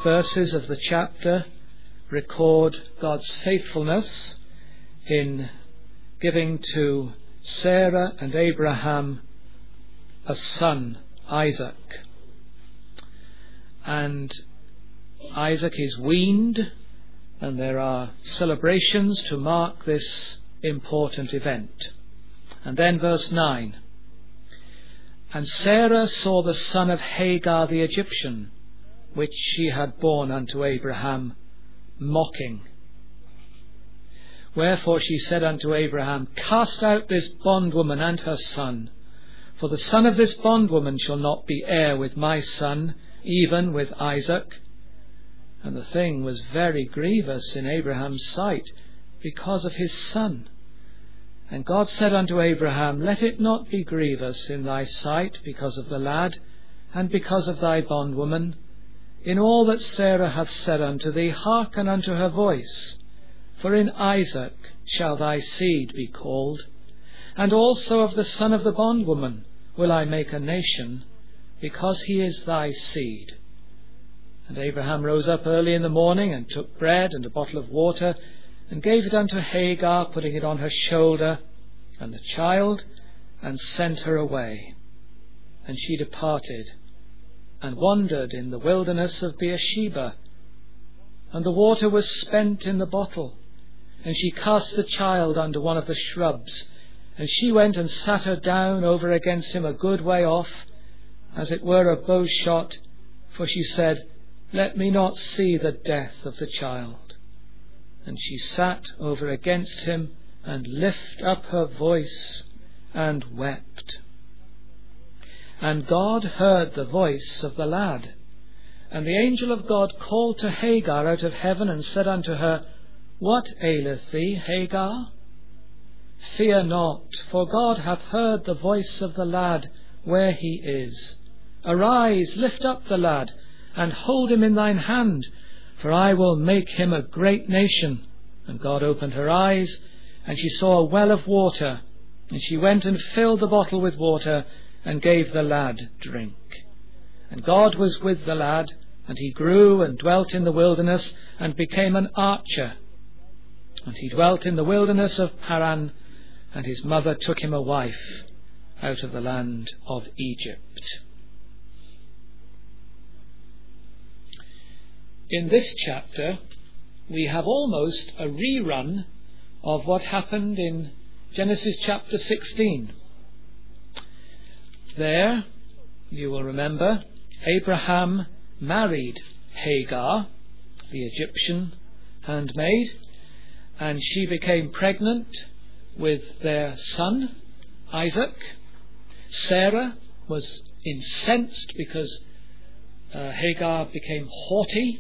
verses of the chapter record God's faithfulness in giving to Sarah and Abraham a son, Isaac. And Isaac is weaned, and there are celebrations to mark this important event. And then verse 9. And Sarah saw the son of Hagar the Egyptian, which she had borne unto Abraham, mocking. Wherefore she said unto Abraham, Cast out this bondwoman and her son, for the son of this bondwoman shall not be heir with my son, even with Isaac. And the thing was very grievous in Abraham's sight, because of his son. And God said unto Abraham, Let it not be grievous in thy sight because of the lad, and because of thy bondwoman. In all that Sarah hath said unto thee, hearken unto her voice. For in Isaac shall thy seed be called. And also of the son of the bondwoman will I make a nation, because he is thy seed. And Abraham rose up early in the morning, and took bread and a bottle of water, and gave it unto Hagar, putting it on her shoulder, and the child, and sent her away. And she departed, and wandered in the wilderness of Beersheba. And the water was spent in the bottle, and she cast the child under one of the shrubs. And she went and sat her down over against him a good way off, as it were a bow shot, for she said, Let me not see the death of the child. And she sat over against him, and lifted up her voice, and wept. And God heard the voice of the lad. And the angel of God called to Hagar out of heaven, and said unto her, What aileth thee, Hagar? Fear not, for God hath heard the voice of the lad where he is. Arise, lift up the lad, and hold him in thine hand, for I will make him a great nation. And God opened her eyes, and she saw a well of water, and she went and filled the bottle with water, and gave the lad drink. And God was with the lad, and he grew and dwelt in the wilderness, and became an archer. And he dwelt in the wilderness of Paran, and his mother took him a wife out of the land of Egypt. In this chapter, we have almost a rerun of what happened in Genesis chapter 16. There, you will remember, Abraham married Hagar, the Egyptian handmaid, and she became pregnant with their son, Isaac. Sarah was incensed because Hagar became haughty.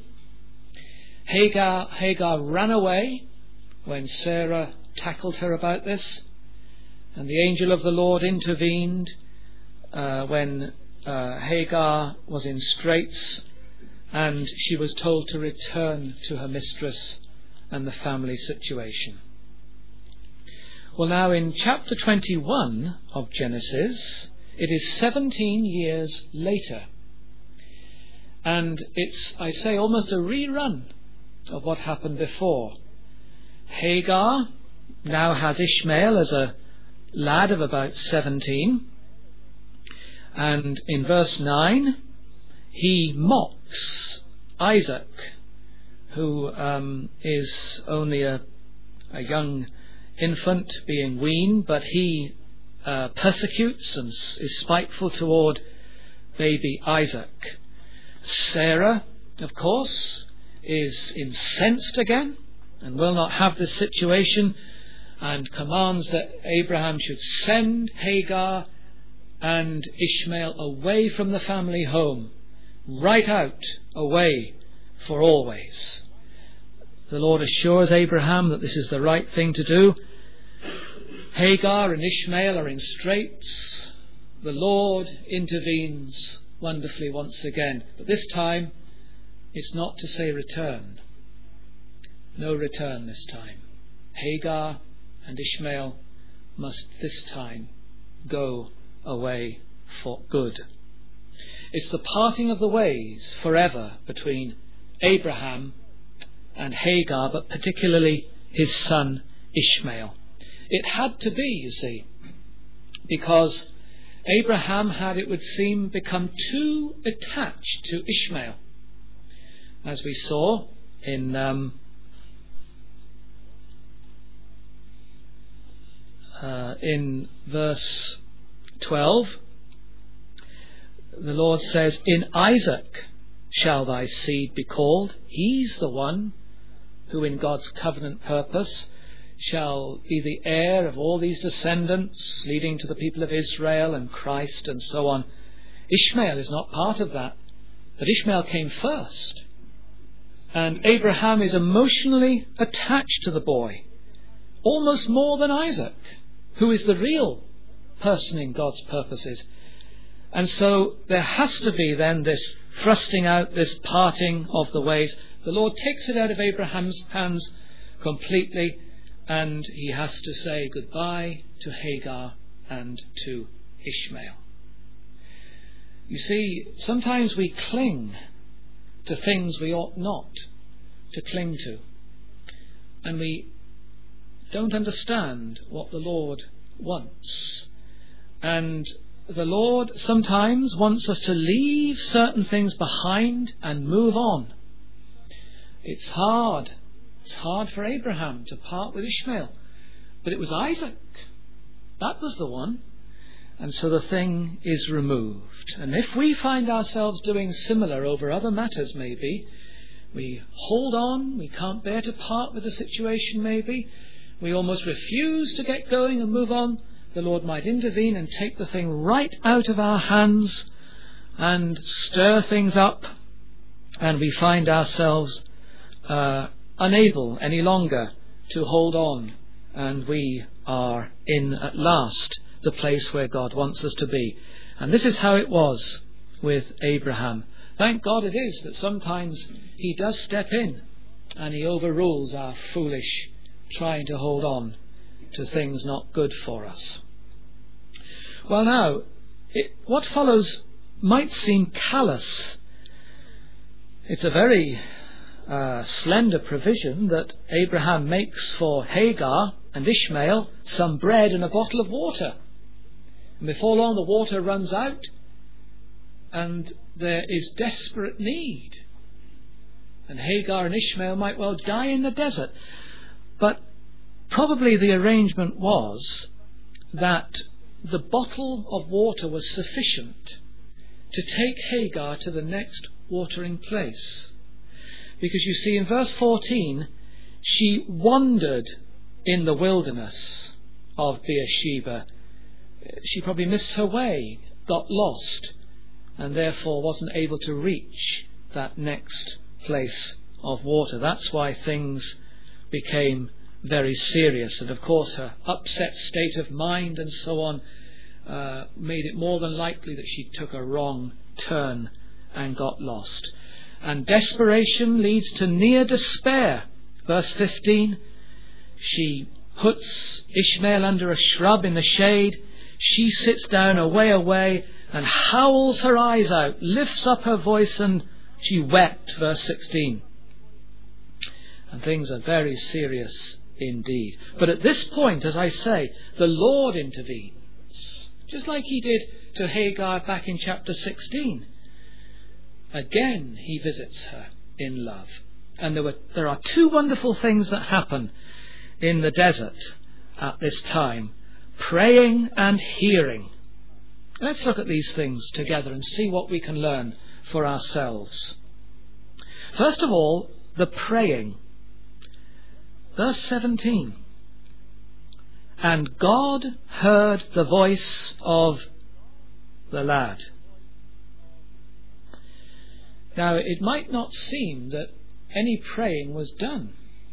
Hagar ran away when Sarah tackled her about this, and the angel of the Lord intervened when Hagar was in straits, and she was told to return to her mistress and the family situation. Well, now in chapter 21 of Genesis, it is 17 years later, and it's, I say, almost a rerun of what happened before. Hagar now has Ishmael as a lad of about 17, and in verse 9 he mocks Isaac, who is only a young infant being weaned, but he persecutes and is spiteful toward baby Isaac. Sarah, of course, is incensed again and will not have this situation, and commands that Abraham should send Hagar and Ishmael away from the family home, right out, away for always. The Lord assures Abraham that this is the right thing to do. Hagar and Ishmael are in straits. The Lord intervenes wonderfully once again, but this time it's not to say return. No return this time. Hagar and Ishmael must this time go away for good. It's the parting of the ways forever between Abraham and Hagar, but particularly his son Ishmael. It had to be, you see, because Abraham had, it would seem, become too attached to Ishmael. As we saw in verse 12, the Lord says, "In Isaac shall thy seed be called." He's the one who in God's covenant purpose shall be the heir of all these descendants leading to the people of Israel and Christ and so on. Ishmael is not part of that, but Ishmael came first. And Abraham is emotionally attached to the boy, almost more than Isaac, who is the real person in God's purposes. And so there has to be then this thrusting out, this parting of the ways. The Lord takes it out of Abraham's hands completely, and he has to say goodbye to Hagar and to Ishmael. You see, sometimes we cling to things we ought not to cling to, and we don't understand what the Lord wants. And the Lord sometimes wants us to leave certain things behind and move on. It's hard. It's hard for Abraham to part with Ishmael, but it was Isaac. That was the one. And so the thing is removed. And if we find ourselves doing similar over other matters, maybe, we hold on, we can't bear to part with the situation, maybe, we almost refuse to get going and move on, the Lord might intervene and take the thing right out of our hands and stir things up, and we find ourselves unable any longer to hold on, and we are in at last the place where God wants us to be. And this is how it was with Abraham. Thank God it is that sometimes he does step in and he overrules our foolish trying to hold on to things not good for us. Well, now, what follows might seem callous. It's a very slender provision that Abraham makes for Hagar and Ishmael some bread and a bottle of water. And before long the water runs out and there is desperate need. And Hagar and Ishmael might well die in the desert. But probably the arrangement was that the bottle of water was sufficient to take Hagar to the next watering place. Because you see, in verse 14, she wandered in the wilderness of Beersheba. She probably missed her way, got lost, and therefore wasn't able to reach that next place of water. That's why things became very serious. And of course her upset state of mind and so on made it more than likely that she took a wrong turn and got lost. And desperation leads to near despair. Verse 15, she puts Ishmael under a shrub in the shade. She sits down away and howls her eyes out, lifts up her voice, and she wept. Verse 16. And things are very serious indeed. But at this point, as I say, the Lord intervenes, just like he did to Hagar back in chapter 16. Again, he visits her in love. And there are two wonderful things that happen in the desert at this time: praying and hearing. Let's look at these things together and see what we can learn for ourselves. First of all, the praying. Verse 17. And God heard the voice of the lad. Now, it might not seem that any praying was done.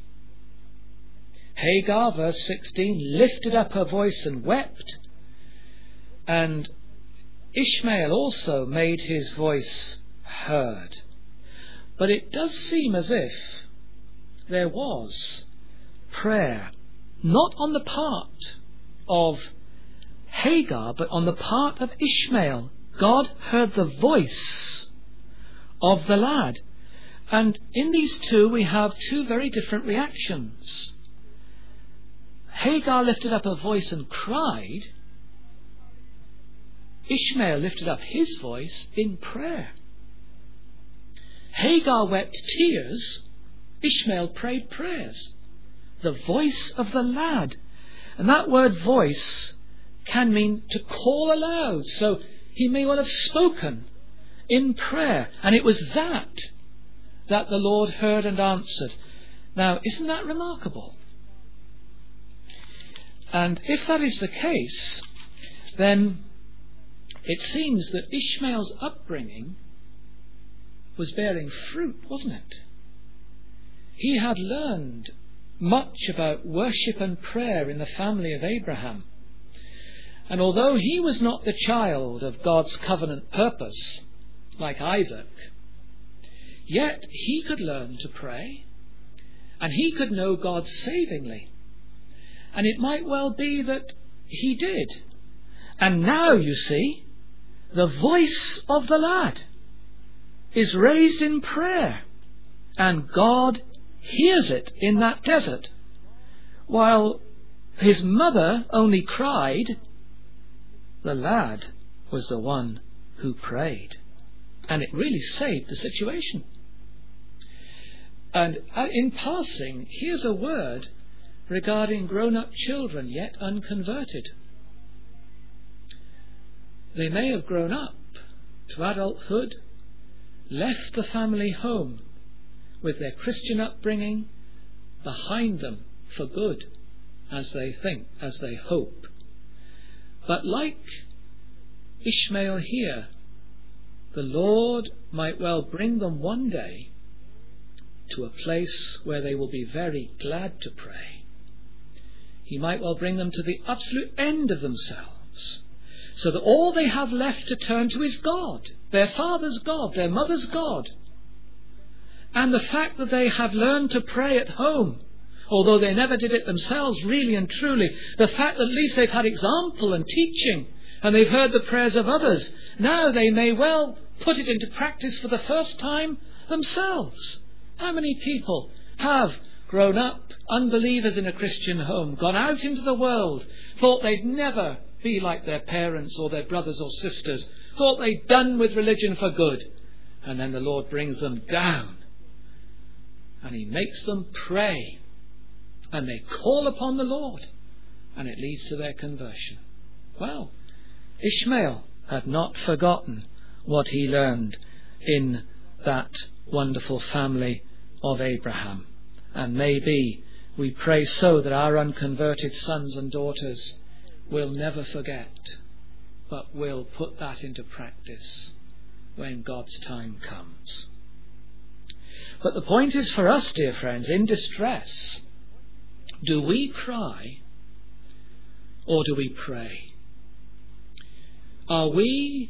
Hagar, verse 16, lifted up her voice and wept. And Ishmael also made his voice heard. But it does seem as if there was prayer, not on the part of Hagar, but on the part of Ishmael. God heard the voice of the lad. And in these two we have two very different reactions. Hagar lifted up her voice and cried. Ishmael lifted up his voice in prayer. Hagar wept tears. Ishmael prayed prayers. The voice of the lad. And that word voice can mean to call aloud. So he may well have spoken in prayer. And it was that the Lord heard and answered. Now, isn't that remarkable? And if that is the case, then it seems that Ishmael's upbringing was bearing fruit, wasn't it? He had learned much about worship and prayer in the family of Abraham. And although he was not the child of God's covenant purpose, like Isaac, yet he could learn to pray, and he could know God savingly. And it might well be that he did. And now, you see, the voice of the lad is raised in prayer, and God hears it in that desert, while his mother only cried. The lad was the one who prayed, and it really saved the situation. And in passing, here's a word regarding grown-up children yet unconverted. They may have grown up to adulthood, left the family home with their Christian upbringing behind them for good, as they think, as they hope. But like Ishmael here, the Lord might well bring them one day to a place where they will be very glad to pray. He might well bring them to the absolute end of themselves, so that all they have left to turn to is God, their father's God, their mother's God. And the fact that they have learned to pray at home, although they never did it themselves really and truly, the fact that at least they've had example and teaching, and they've heard the prayers of others, now they may well put it into practice for the first time themselves. How many people have grown up unbelievers in a Christian home, gone out into the world, thought they'd never be like their parents or their brothers or sisters, thought they'd done with religion for good, and then the Lord brings them down and he makes them pray, and they call upon the Lord, and it leads to their conversion. Well, Ishmael had not forgotten what he learned in that wonderful family of Abraham. And maybe we pray so that our unconverted sons and daughters will never forget, but will put that into practice when God's time comes. But the point is for us, dear friends, in distress, do we cry or do we pray? Are we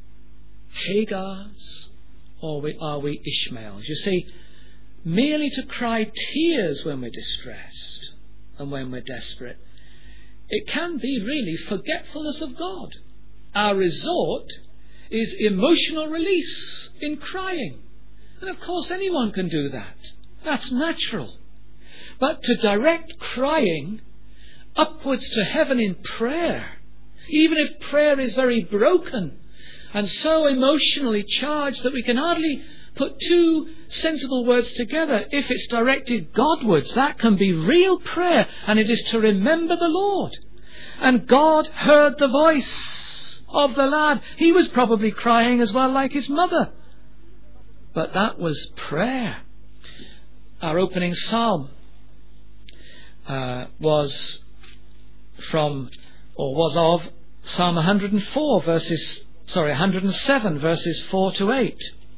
Hagars or are we Ishmaels? You see, merely to cry tears when we're distressed and when we're desperate, it can be really forgetfulness of God. Our resort is emotional release in crying. And of course anyone can do that. That's natural. But to direct crying upwards to heaven in prayer, even if prayer is very broken and so emotionally charged that we can hardly put two sensible words together, if it's directed Godwards, that can be real prayer, and it is to remember the Lord. And God heard the voice of the lad. He was probably crying as well, like his mother. But that was prayer. Our opening psalm was of Psalm 107 verses 4 to 8.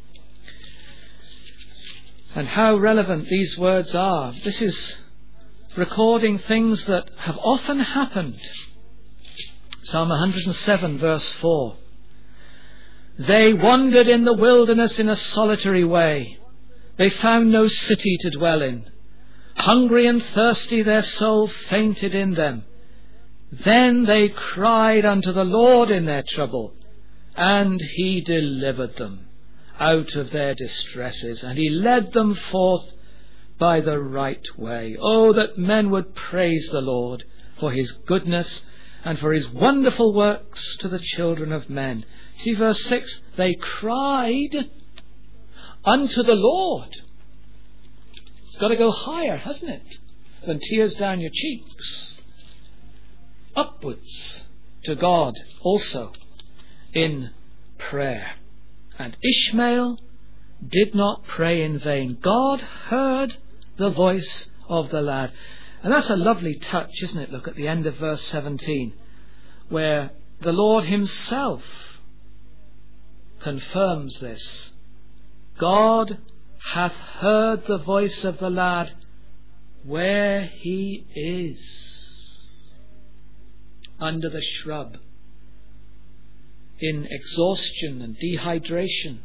And how relevant these words are. This is recording things that have often happened. Psalm 107 verse 4. They wandered in the wilderness in a solitary way. They found no city to dwell in. Hungry and thirsty their soul fainted in them. Then they cried unto the Lord in their trouble, and he delivered them out of their distresses, and he led them forth by the right way. Oh, that men would praise the Lord for his goodness and for his wonderful works to the children of men. See verse 6, they cried unto the Lord. It's got to go higher, hasn't it, than tears down your cheeks. Upwards to God also in prayer. And Ishmael did not pray in vain. God heard the voice of the lad. And that's a lovely touch, isn't it? Look at the end of verse 17, where the Lord himself confirms this. God hath heard the voice of the lad where he is, under the shrub, in exhaustion and dehydration,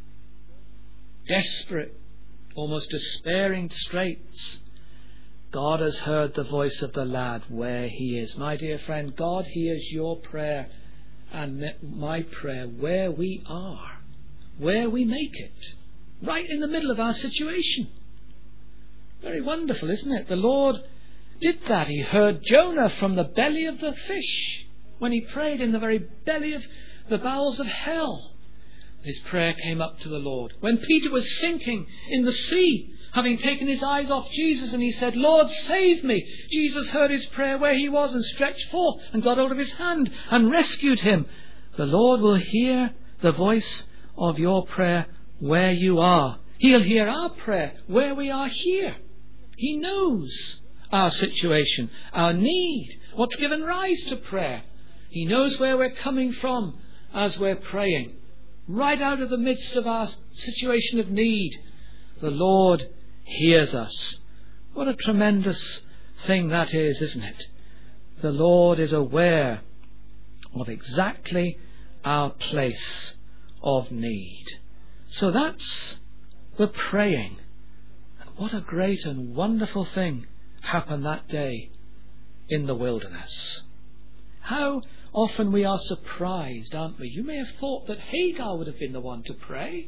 desperate, almost despairing straits. God has heard the voice of the lad where he is. My dear friend, God hears your prayer and my prayer where we are, where we make it, right in the middle of our situation. Very wonderful, isn't it? The Lord did that. He heard Jonah from the belly of the fish when he prayed in the very belly of the bowels of hell. His prayer came up to the Lord. When Peter was sinking in the sea, having taken his eyes off Jesus, and he said, Lord, save me, Jesus heard his prayer where he was and stretched forth and got hold of his hand and rescued him. The Lord will hear the voice of your prayer where you are. He'll hear our prayer where we are here. He knows our situation, our need, what's given rise to prayer. He knows where we're coming from as we're praying. Right out of the midst of our situation of need, the Lord hears us. What a tremendous thing that is, isn't it? The Lord is aware of exactly our place of need. So that's the praying. And what a great and wonderful thing happened that day in the wilderness. How often we are surprised, aren't we? You may have thought that Hagar would have been the one to pray,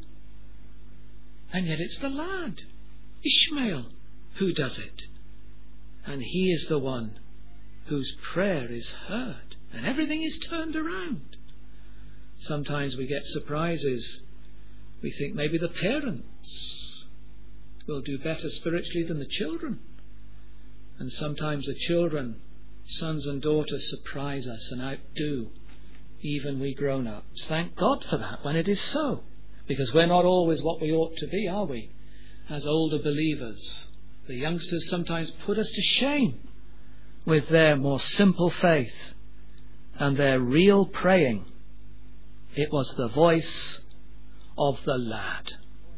and yet it's the lad, Ishmael, who does it. And he is the one whose prayer is heard, and everything is turned around. Sometimes we get surprises. We think maybe the parents will do better spiritually than the children. And sometimes the children, sons and daughters, surprise us and outdo even we grown-ups. Thank God for that when it is so, because we're not always what we ought to be, are we? As older believers, the youngsters sometimes put us to shame with their more simple faith and their real praying. It was the voice of the lad.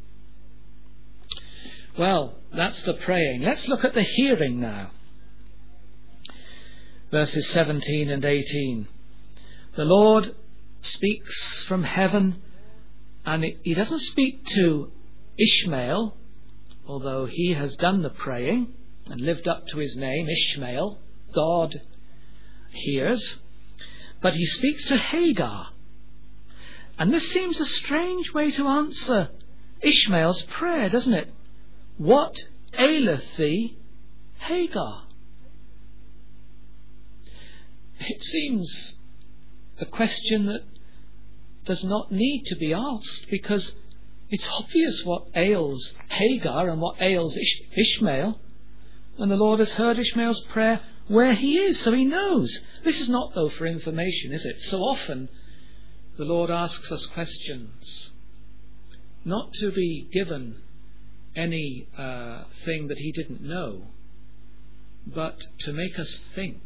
Well, that's the praying. Let's look at the hearing now. Verses 17 and 18. The Lord speaks from heaven, and he doesn't speak to Ishmael, although he has done the praying and lived up to his name, Ishmael. God hears. But he speaks to Hagar. And this seems a strange way to answer Ishmael's prayer, doesn't it? What aileth thee, Hagar? It seems a question that does not need to be asked, because it's obvious what ails Hagar and what ails Ishmael. And the Lord has heard Ishmael's prayer where he is, so he knows. This is not, though, for information, is it? So often the Lord asks us questions, not to be given any thing that he didn't know, but to make us think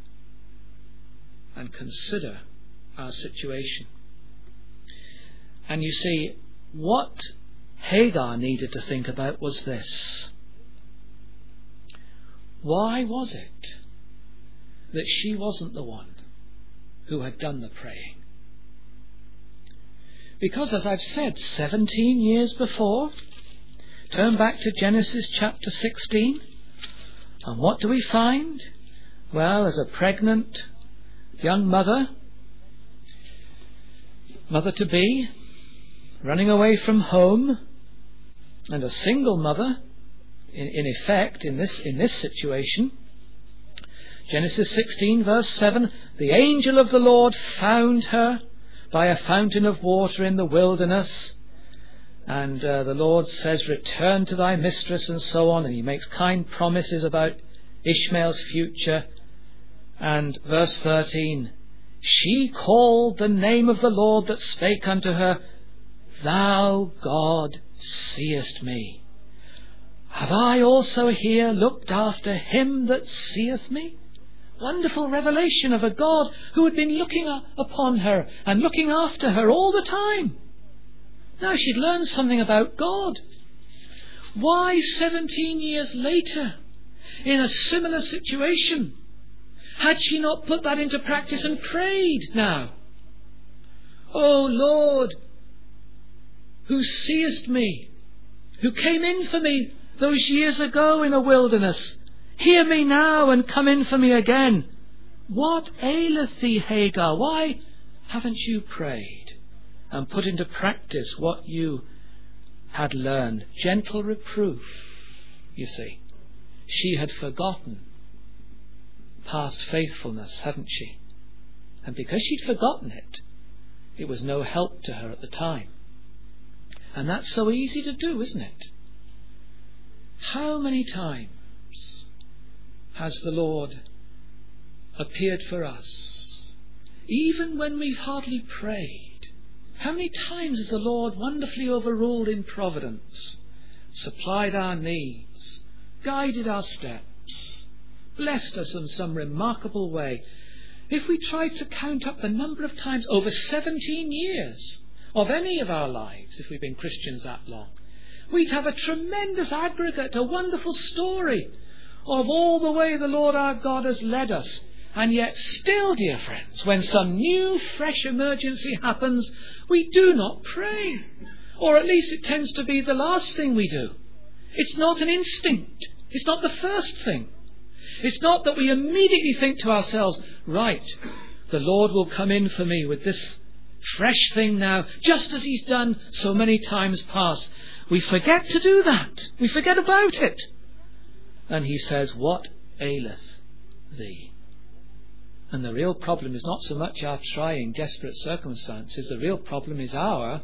and consider our situation. And you see, what Hagar needed to think about was this. Why was it that she wasn't the one who had done the praying? Because, as I've said, 17 years before, turn back to Genesis chapter 16, and what do we find? Well, as a pregnant young mother-to-be, running away from home, and a single mother, in effect, in this situation. Genesis 16 verse 7, the angel of the Lord found her by a fountain of water in the wilderness. And the Lord says, return to thy mistress, and so on. And he makes kind promises about Ishmael's future. And verse 13, she called the name of the Lord that spake unto her, Thou, God, seest me. Have I also here looked after him that seeth me? Wonderful revelation of a God who had been looking upon her and looking after her all the time. Now she'd learned something about God. Why 17 years later, in a similar situation, had she not put that into practice and prayed now? O Lord, who seest me, who came in for me those years ago in a wilderness, hear me now and come in for me again. What aileth thee, Hagar? Why haven't you prayed and put into practice what you had learned? Gentle reproof, you see. She had forgotten past faithfulness, hadn't she? And because she'd forgotten it, it was no help to her at the time. And that's so easy to do, isn't it? How many times has the Lord appeared for us, even when we've hardly prayed? How many times has the Lord wonderfully overruled in providence, supplied our needs, guided our steps, blessed us in some remarkable way? If we tried to count up the number of times over 17 years of any of our lives, if we've been Christians that long, we'd have a tremendous aggregate, a wonderful story of all the way the Lord our God has led us. And yet still, dear friends, when some new, fresh emergency happens, we do not pray. Or at least it tends to be the last thing we do. It's not an instinct. It's not the first thing. It's not that we immediately think to ourselves, right, the Lord will come in for me with this fresh thing now, just as he's done so many times past. We forget to do that. We forget about it. And he says, what aileth thee? And the real problem is not so much our trying, desperate circumstances. The real problem is our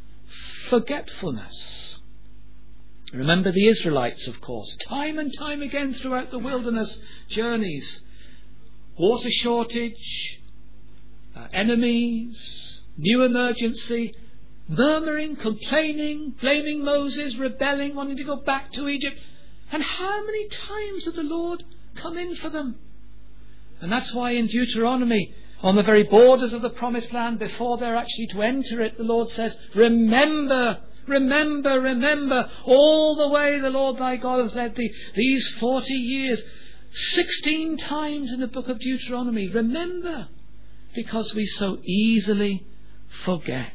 forgetfulness. Remember the Israelites, of course, time and time again throughout the wilderness journeys. Water shortage, enemies, new emergency, murmuring, complaining, blaming Moses, rebelling, wanting to go back to Egypt. And how many times did the Lord come in for them? And that's why in Deuteronomy, on the very borders of the promised land, before they're actually to enter it, the Lord says, remember, remember, remember all the way the Lord thy God has led thee these 40 years. 16 times in the book of Deuteronomy. Remember, because we so easily forget.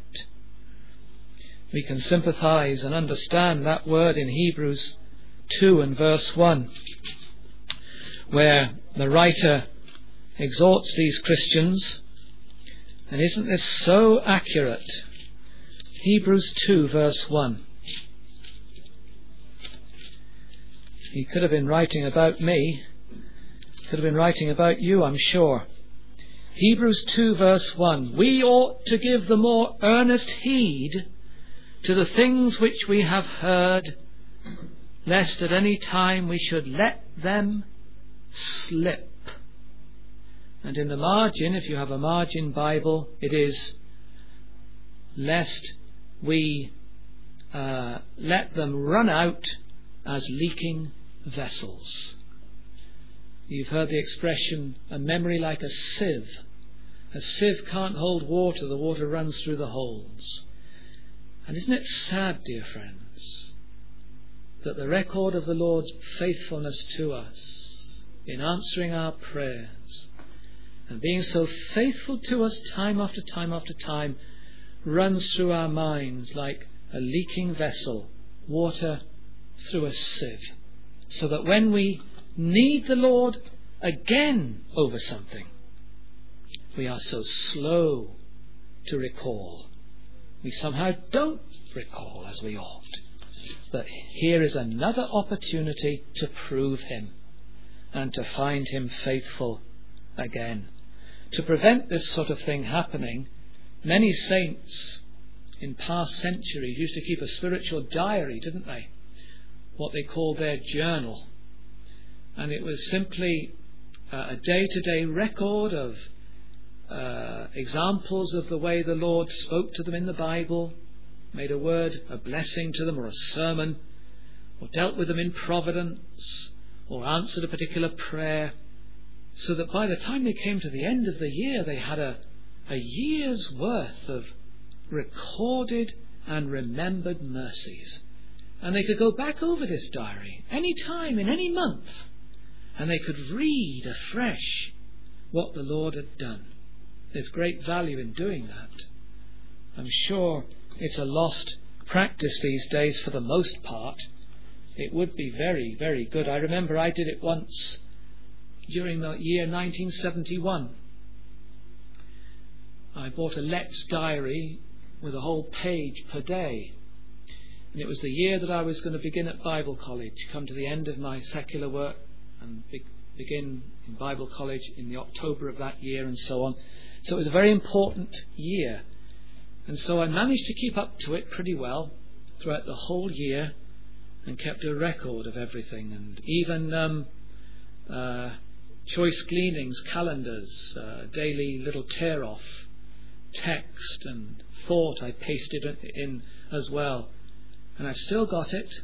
We can sympathize and understand that word in Hebrews 2 and verse 1, where the writer exhorts these Christians. And isn't this so accurate? Hebrews 2 verse 1. He could have been writing about me, could have been writing about you, I'm sure. Hebrews 2 verse 1. We ought to give the more earnest heed to the things which we have heard, lest at any time we should let them slip. And in the margin, if you have a margin Bible, it is, lest we let them run out as leaking vessels. You've heard the expression, a memory like a sieve. A sieve can't hold water, the water runs through the holes. And isn't it sad, dear friends, that the record of the Lord's faithfulness to us in answering our prayers and being so faithful to us time after time after time runs through our minds like a leaking vessel, water through a sieve, so that when we need the Lord again over something, we are so slow to recall. we somehow don't recall as we ought. But here is another opportunity to prove him and to find him faithful again. To prevent this sort of thing happening, many saints in past centuries used to keep a spiritual diary, didn't they? What they called their journal. And it was simply a day-to-day record of examples of the way the Lord spoke to them in the Bible, made a word, a blessing to them, or a sermon, or dealt with them in providence, or answered a particular prayer, so that by the time they came to the end of the year, they had a year's worth of recorded and remembered mercies. And they could go back over this diary any time in any month, and they could read afresh what the Lord had done. There's great value in doing that. I'm sure it's a lost practice these days for the most part. It would be very, very good. I remember I did it once during the year 1971. I bought a Let's diary with a whole page per day. And it was the year that I was going to begin at Bible college, come to the end of my secular work and begin in Bible college in the October of that year and so on. So it was a very important year. And so I managed to keep up to it pretty well throughout the whole year and kept a record of everything. And even choice gleanings, calendars, daily little tear-off, text and thought I pasted in as well. And I've still got it.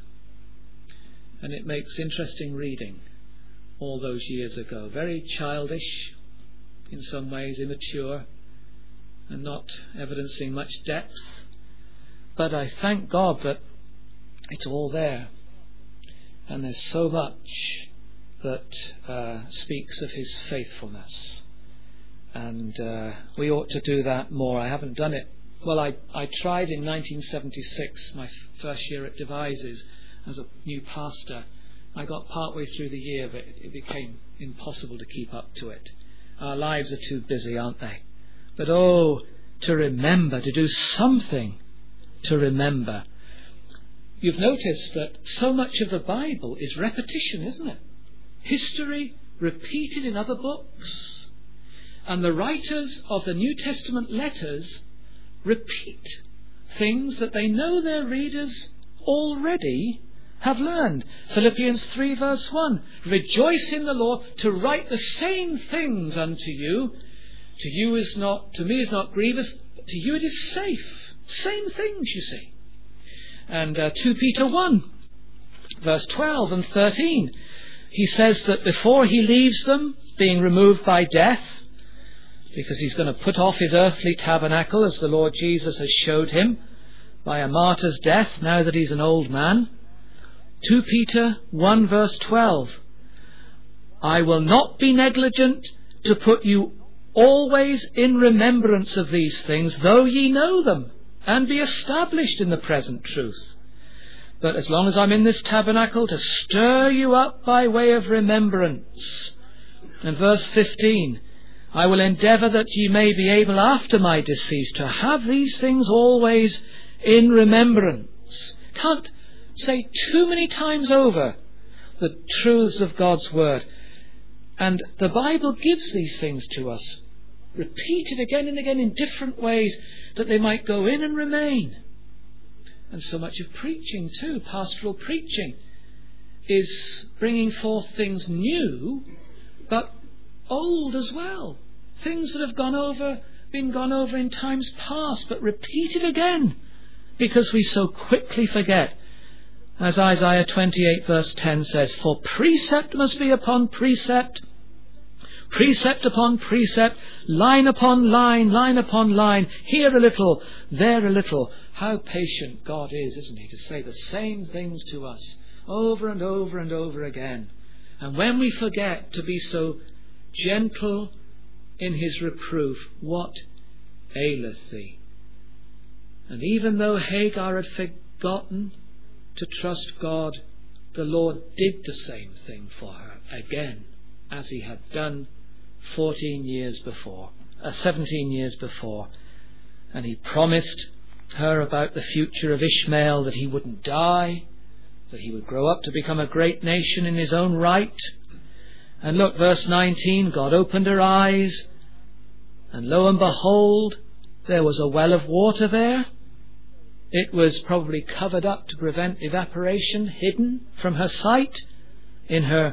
And it makes interesting reading all those years ago. Very childish in some ways, immature, and not evidencing much depth. But I thank God that it's all there. And there's so much that speaks of his faithfulness. And we ought to do that more. I haven't done it. Well, I tried in 1976, my first year at Devizes, as a new pastor. I got partway through the year, but it became impossible to keep up to it. Our lives are too busy, aren't they? But to remember, to do something to remember. You've noticed that so much of the Bible is repetition, isn't it? History repeated in other books. And the writers of the New Testament letters repeat things that they know their readers already have learned. Philippians 3 verse 1. Rejoice in the Lord. To write the same things unto you. To me is not grievous. But to you it is safe. Same things, you see. And 2 Peter 1 verse 12 and 13. He says that before he leaves them, being removed by death, because he's going to put off his earthly tabernacle as the Lord Jesus has showed him by a martyr's death now that he's an old man. 2 Peter 1 verse 12. I will not be negligent to put you always in remembrance of these things, though ye know them, and be established in the present truth. But as long as I'm in this tabernacle, to stir you up by way of remembrance. And verse 15. I will endeavour that ye may be able after my decease to have these things always in remembrance. Can't say too many times over the truths of God's word. And the Bible gives these things to us, repeated again and again in different ways, that they might go in and remain. And so much of preaching too, pastoral preaching, is bringing forth things new, but old as well. Things that have been gone over in times past, but repeated again, because we so quickly forget. As Isaiah 28 verse 10 says, for precept must be upon precept, precept upon precept, line upon line, line upon line, here a little, there a little. How patient God is, isn't he, to say the same things to us over and over and over again. And when we forget to be so gentle in his reproof, what aileth thee? And even though Hagar had forgotten to trust God, the Lord did the same thing for her again, as he had done 17 years before. And he promised her about the future of Ishmael, that he wouldn't die, that he would grow up to become a great nation in his own right. And look, verse 19, God opened her eyes, and lo and behold, there was a well of water there. It was probably covered up to prevent evaporation, hidden from her sight, in her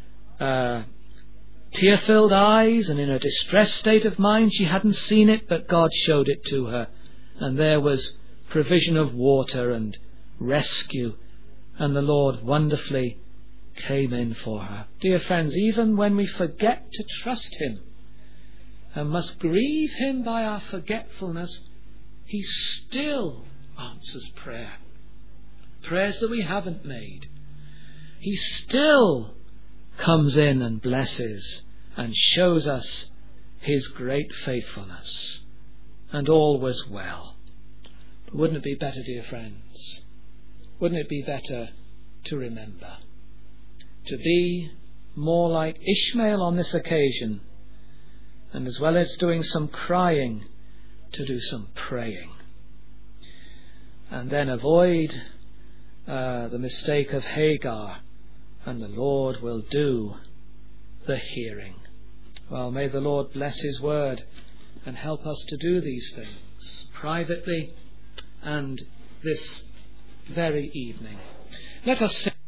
tear-filled eyes and in her distressed state of mind. She hadn't seen it, but God showed it to her. And there was provision of water and rescue. And the Lord wonderfully came in for her. Dear friends, even when we forget to trust Him and must grieve Him by our forgetfulness, He still answers prayer. Prayers that we haven't made. He still comes in and blesses and shows us His great faithfulness. And all was well. But wouldn't it be better, dear friends? Wouldn't it be better to remember? To be more like Ishmael on this occasion, and as well as doing some crying, to do some praying. And then avoid the mistake of Hagar, and the Lord will do the hearing. Well, may the Lord bless His word and help us to do these things privately and this very evening. Let us sing.